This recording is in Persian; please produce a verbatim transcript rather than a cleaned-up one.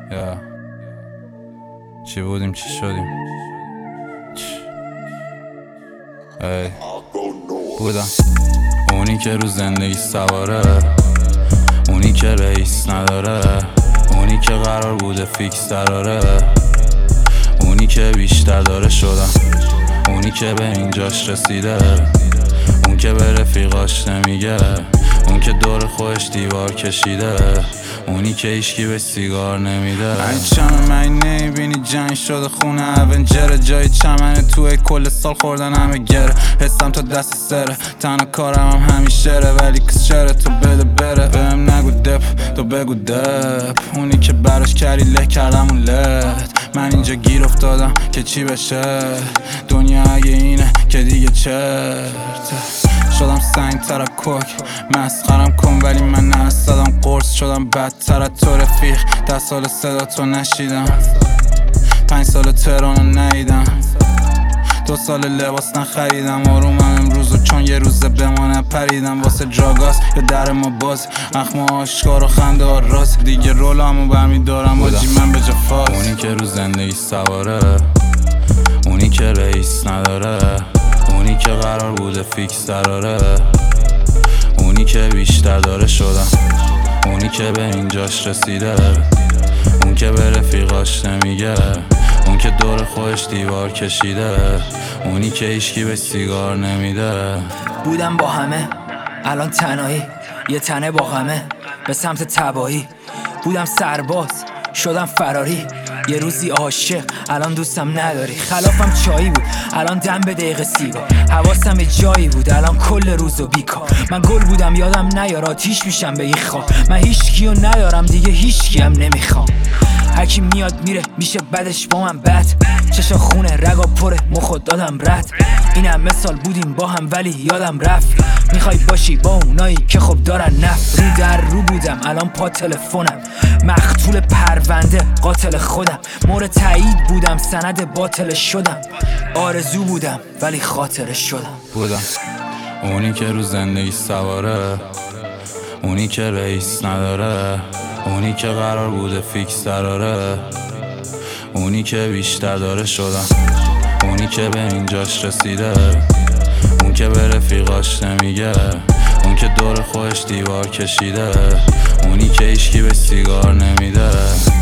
یا چی بودیم چی شدیم ای بودم اونی که رو زندگی سواره، اونی که رئیس نداره، اونی که قرار بوده فیکس دراره، اونی که بیشتر داره شدم، اونی که به اینجاش رسیده، اون که به رفیقاش نمیگه، اون که دور خودش دیوار کشیده، اونی که ایشکی به سیگار نمیده. من چمه من نمیبینی جنگ شده خونه اونجره، جای چمنه توی کل سال خوردن همه گره، حسم تا دست سره، تنها کارم هم همیشه ولی کس چره تو بده بره. بهم نگو دپ تو بگو دپ، اونی که براش کری له کردم اون لت، من اینجا گیر افتادم که چی بشه، دنیا اگه اینه که دیگه چرته، شدم سنگ ترکک مسخرم کن ولی من نستدم، قرص شدم بدتر از تو رفیق، ده سال صدا تو نشیدم، پنج سال تهرانو ندیدم، دو سال لباس نخریدم، آرومم امروزو چون یه روزه بمانه پریدم واسه جاگاست یا در ما باز، اخم آشکار و خنده ها راست، دیگه رولامو برمیدارم آجی من به جا فاز. اونی که رو زندگی سواره، اونی که رئیس نداره، اونی که قرار بوده فیکس دراره، اونی که بیشتر داره شدم، اونی که به اینجاش رسیده، اون که به رفیقاش نمیگه، اون که دور خودش دیوار کشیده، اونی که ایشکی به سیگار نمیده. بودم با همه الان تنهایی، یه تنه با غمه به سمت تباهی، بودم سرباز شدم فراری، یه روزی عاشق الان دوستم نداری، خلافم چایی بود الان دم به دقیقه سیگار، حواسم به جایی بود الان کل روزو بیکار، من گل بودم یادم نیار آتیش میشم به این خواب، من هیچکیو ندارم دیگه هیچکی هم نمیخوام، هرکی میاد میره میشه بدش با من بد، چشا خونه رگا پره مخود دادم رد، اینم مثال بودیم با هم ولی یادم رفت، میخوای باشی با اونایی که خب دارن نفت، رو در رو بودم الان پا تلفنم، مقتول پرونده قاتل خودم، مورد تایید بودم سند باطل شدم، آرزو بودم ولی خاطره شدم. بودم اونی که رو زندگی سواره، اونی که رئیس نداره، اونی که قرار بوده فیکس دراره، اونی که بیشتر داره شدم، اونی که به اینجاش رسیده، اون که به رفیقاش نمیگه، اون که دور خودش دیوار کشیده، اونی که ایشکی به سیگار نمیده.